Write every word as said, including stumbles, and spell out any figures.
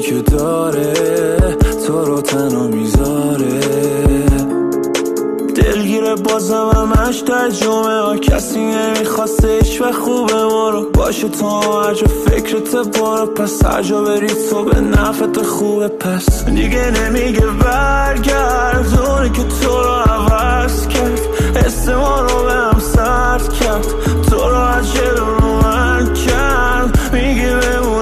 که داره تو رو تنها میذاره. دلگیره بازم همش ترجمه ها، کسی نمیخواسته هیچ و خوبه ما رو باشه تا هر جا فکرت بارو، پس هر جا بری تو به نفت خوبه. پس دیگه نمیگه برگرد، اونه که تو رو عوض کرد، حس ما رو به هم سرد کرد، تو رو از جلو رو من کرد، میگه بمون